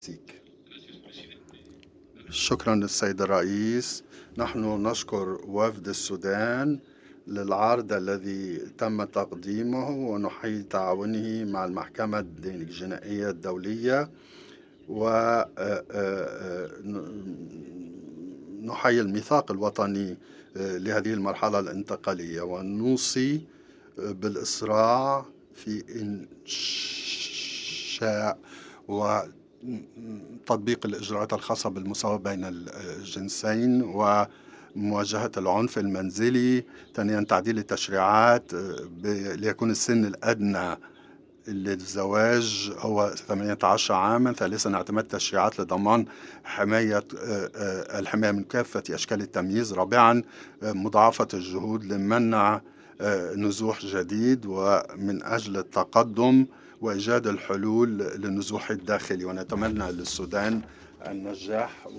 سيك. شكرا للسيد الرئيس. نحن نشكر وفد السودان للعرض الذي تم تقديمه ونحيي تعاونه مع المحكمة الجنائية الدولية ونحيي الميثاق الوطني لهذه المرحلة الانتقالية ونوصي بالإسراع في إنشاء وتطبيق الإجراءات الخاصة بالمساواة بين الجنسين ومواجهة العنف المنزلي. ثانيا تعديل التشريعات ليكون السن الأدنى للزواج هو 18 عاما. ثالثا اعتماد تشريعات لضمان الحماية من كافة أشكال التمييز. رابعا مضاعفة الجهود لمنع نزوح جديد ومن أجل التقدم وإيجاد الحلول للنزوح الداخلي. ونتمنى للسودان النجاح